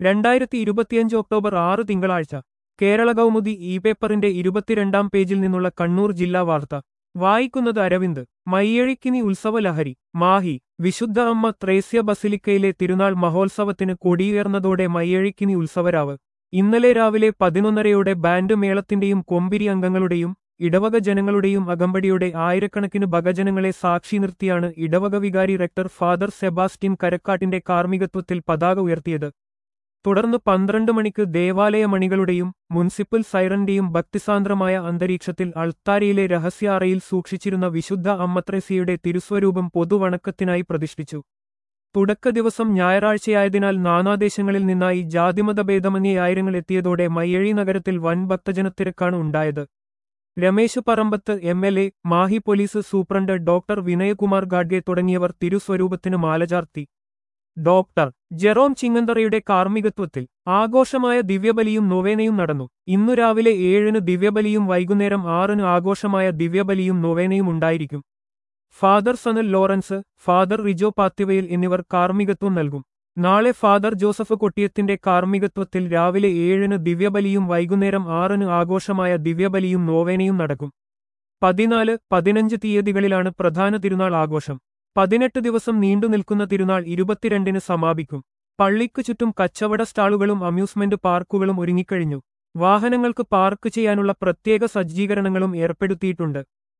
2025 October 6 തിങ്കളാഴ്ച Kerala Kaumudi E പേപ്പറിന്റെ 22-ാം പേജിൽ നിന്നുള്ള കണ്ണൂർ ജില്ലാ വാർത്ത വായിക്കുന്നത് അരവിന്ദ്. മയ്യഴിക്കിനി ഉത്സവലഹരി. മാഹി. വിശുദ്ധ അമ്മ ത്രേസ്യ ബസിലിക്കയിലെ തിരുനാൾ മഹോത്സവത്തിന് കൊടിയുയർന്നതോടെ മയ്യഴിക്കിനി ഉത്സവരാവ്. ഇന്നലെ രാവിലെ 11:30യോടെ ബാൻഡ് മേളത്തിന്റെയും കൊമ്പിരി അംഗങ്ങളുടെയും ഇടവക ജനങ്ങളുടെയും അകമ്പടിയോടെ ആയിരക്കണക്കിന് ഭക്തജനങ്ങളെ സാക്ഷി നിർത്തിയാണ് ഇടവക വികാരി റെക്ടർ ഫാദർ സെബാസ്റ്റ്യൻ കരക്കാട്ടിന്റെ കാർമ്മികത്വത്തിൽ പതാക ഉയർത്തിയത്. തുടർന്ന് 12 മണിക്ക് ദേവാലയ മണികളുടെയും മുനിസിപ്പൽ സൈറന്റെയും ഭക്തിസാന്ദ്രമായ അന്തരീക്ഷത്തിൽ അൾത്താരയിലെ രഹസ്യ അറയിൽ സൂക്ഷിച്ചിരുന്ന വിശുദ്ധ അമ്മത്രേസ്യയുടെ തിരുസ്വരൂപം പൊതുവണക്കത്തിനായി പ്രതിഷ്ഠിച്ചു. തുടക്ക ദിവസം ഞായറാഴ്ചയായതിനാൽ നാനാദേശങ്ങളിൽ നിന്നായി ജാതിമതഭേദമന്യേ ആയിരങ്ങൾ എത്തിയതോടെ മയ്യഴി നഗരത്തിൽ വൻ ഭക്തജനത്തിരക്കാണ് ഉണ്ടായത്. Ramesh Parambath MLA, Mahe police superintendent doctor Vinayakumar Gadge തുടങ്ങിയവർ തിരുസ്വരൂപത്തിന് മാലചാർത്തി. ഡോക്ടർ ജെറോം ചിങ്ങന്തറയുടെ കാർമ്മികത്വത്തിൽ ആഘോഷമായ ദിവ്യബലിയും നൊവേനയും നടന്നു. ഇന്നു രാവിലെ 7-ന് ദിവ്യബലിയും വൈകുന്നേരം 6-ന് ആഘോഷമായ ദിവ്യബലിയും നൊവേനയും ഉണ്ടായിരിക്കും. Father Sanal Lawrence, father Rijo Pathivayil എന്നിവർ കാർമ്മികത്വം നൽകും. നാളെ ഫാദർ ജോസഫ് കൊട്ടിയത്തിന്റെ കാർമ്മികത്വത്തിൽ രാവിലെ 7-ന് ദിവ്യബലിയും വൈകുന്നേരം 6-ന് ആഘോഷമായ ദിവ്യബലിയും നൊവേനയും നടക്കും. 14, 15 തീയതികളിലാണ് പ്രധാന തിരുനാൾ ആഘോഷം. 18 ദിവസം നീണ്ടുനിൽക്കുന്ന തിരുനാൾ 22-ന് സമാപിക്കും. പള്ളിക്കു ചുറ്റും കച്ചവട സ്റ്റാളുകളും അമ്യൂസ്മെന്റ് പാർക്കുകളും ഒരുങ്ങിക്കഴിഞ്ഞു. വാഹനങ്ങൾക്ക് പാർക്ക് ചെയ്യാനുള്ള പ്രത്യേക സജ്ജീകരണങ്ങളും ഏർപ്പെടുത്തിയിട്ടുണ്ട്.